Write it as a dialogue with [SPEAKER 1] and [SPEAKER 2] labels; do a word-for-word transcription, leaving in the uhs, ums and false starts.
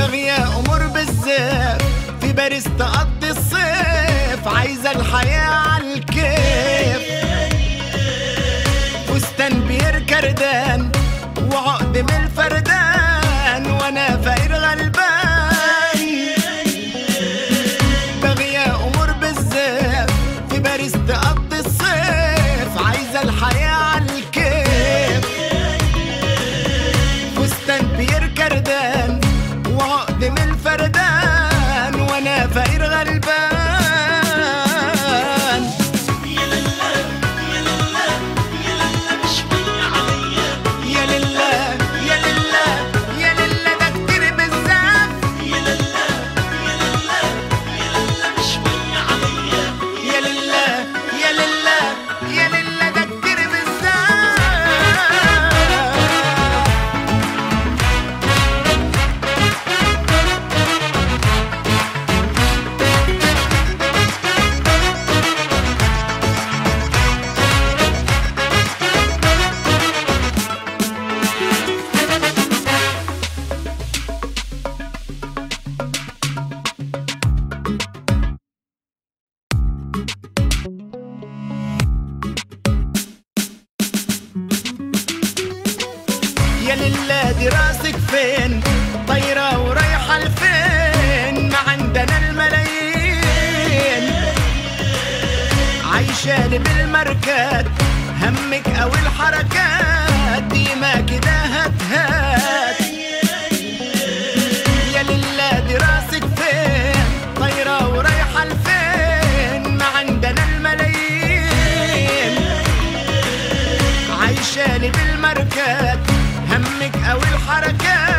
[SPEAKER 1] باغية امور بالزاف في باريس تقضي الصيف، عايزة الحياة عالكيف، فستان بير كردان وعقد من الفردان وانا فقير غلبان. باغية امور بالزاف في باريس تقضي الصيف، عايزة الحياة عالكيف، فستان بير كردان وعقد من الفردان وانا فقير غلبان. يا لله دي راسك فين طايرة ورايحة لفين، ما عندنا الملايين، عايشة بالماركات همك او الحركات ديما كده هات. يا لله دي راسك فين طايرة ورايحة لفين، ما عندنا الملايين، عايشة بالماركات همك او الحركات